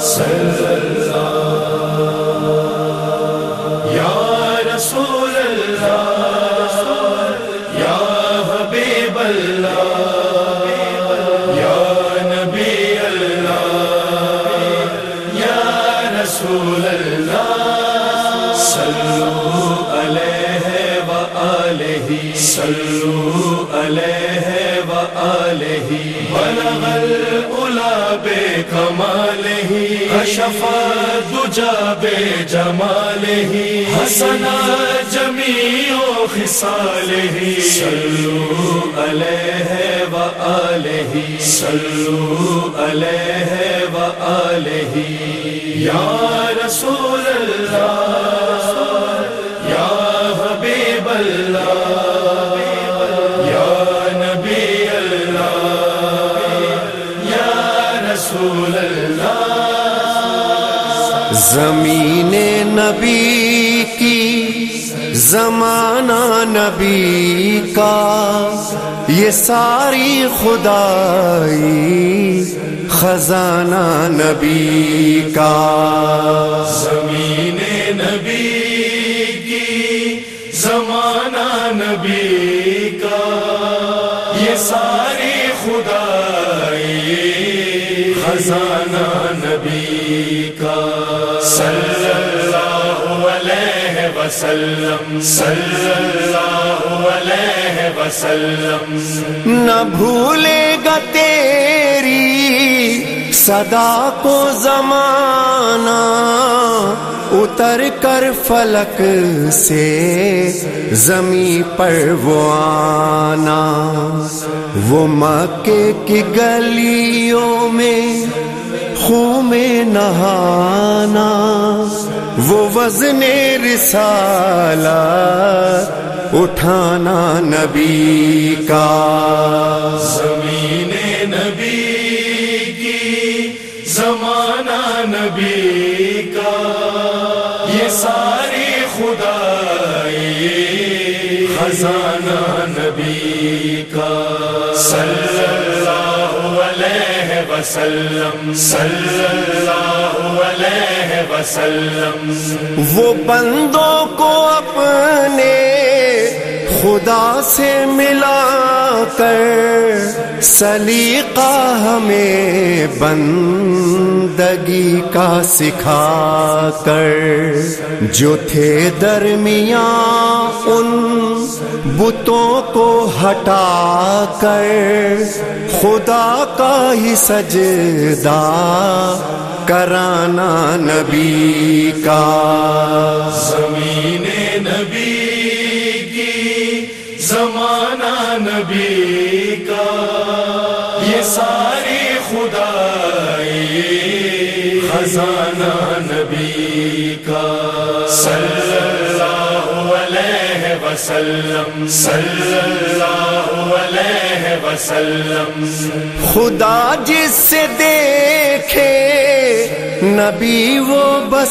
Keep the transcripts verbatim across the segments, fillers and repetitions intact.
صلی اللہ یا رسول اللہ یا حبیب اللہ یا نبی اللہ یا رسول اللہ صلو علیہ وآلہ صلو علیہ وآلہ بلغ العلا بکمالہ کشف الدجی بجمالہ حسنا جمیع خصالہ صلو علیہ وآلہ صلو علیہ وآلہ یا رسول اللہ یا حبیب اللہ یا نبی اللہ یا رسول اللہ زمین نبی کی زمانہ نبی کا یہ ساری خدائی خزانہ نبی کا زمین نبی کی زمانہ نبی کا یہ ساری خدائی خزانہ نبی کا صلی اللہ علیہ وسلم صلی اللہ علیہ وسلم نہ بھولے گا تیری صدا کو زمانہ اتر کر فلک سے زمیں پر وہ آنا وہ مکے کی گلیوں میں خون میں نہانا وہ وزن رسالت اٹھانا نبی کا زمین نبی کی زمانہ نبی کا یہ ساری خدائی خزانہ نبی کا صلی اللہ علیہ وسلم صلی اللہ علیہ وسلم وہ بندوں کو اپنے خدا سے ملا کر سلیقہ ہمیں بندگی کا سکھا کر جو تھے درمیان ان بتوں کو ہٹا کر خدا کا ہی سجدہ کرانا نبی کا زمین نبی کی زمانہ نبی کا یہ ساری خدائی خزانہ نبی کا صلی اللہ علیہ وسلم صلی اللہ علیہ وسلم خدا جس سے دیکھے نبی وہ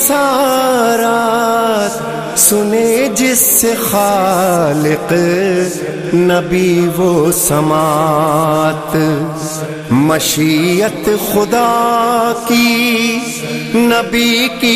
بصارات سنے جس سے خالق نبی وہ سماعت مشیت خدا کی نبی کی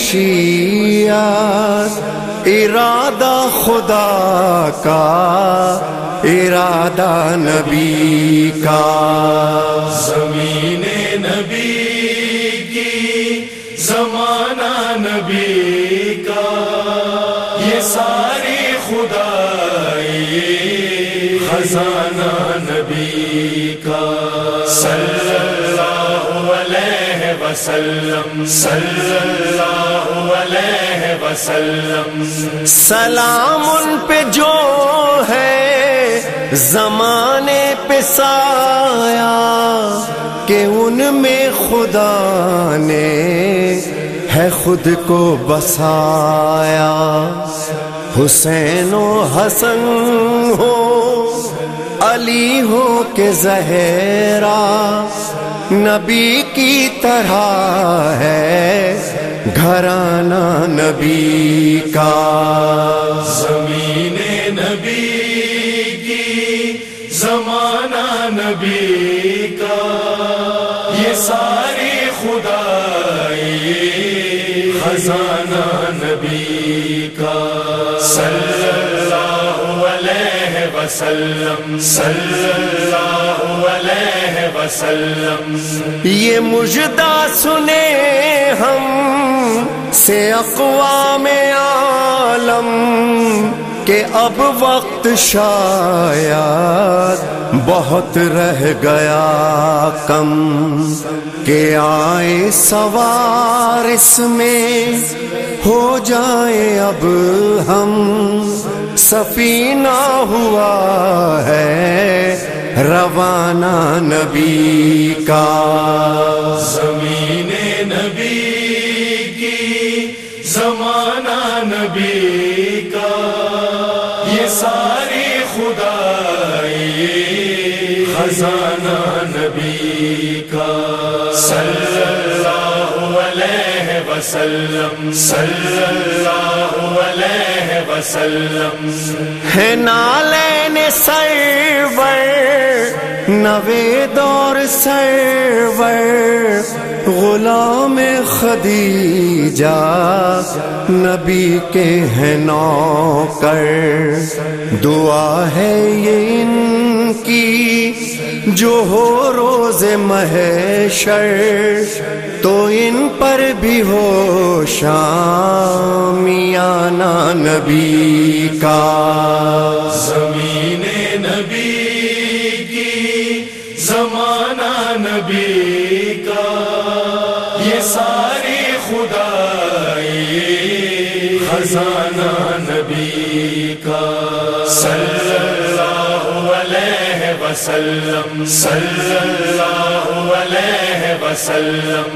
مشیت ارادہ خدا کا ارادہ نبی کا زمین نبی کی زمانہ نبی کا یہ ساری خدائی خزانہ نبی کا صلی اللہ علیہ وسلم صلی اللہ علیہ وسلم سلام ان پہ جو ہے زمانے پہ سایہ کہ ان میں خدا نے ہے خود کو بسایا حسین و حسن ہو علی ہو کہ زہرا نبی کی طرح ہے گھرانہ نبی کا زمین نبی کی زمانہ نبی کا یہ ساری خدا خزانہ نبی کا صلی اللہ علیہ وسلم صلی اللہ علیہ وسلم. یہ مژدہ سنے ہم سے اقوام عالم کہ اب وقت شاید بہت رہ گیا کم، کہ آئے سوار اس میں ہو جائیں اب ہم. سفینہ ہوا ہے روانہ نبی کا، زمین نبی کی زمانہ نبی کا، یہ ساری خدائی خزانہ نبی کا صلی اللہ علیہ وسلم صلی اللہ علیہ وسلم. ہے نالین سرور نوید اور سرور غلام خدیجہ نبی کے ہیں نوکر. دعا ہے یہ ان کی جو ہو روز محشر، تو ان پر بھی ہو شامیانہ نبی کا. زمین نبی کی زمانہ نبی کا، یہ ساری خدائی خزانہ نبی کا صلی اللہ علیہ وسلم صلی اللہ علیہ وسلم.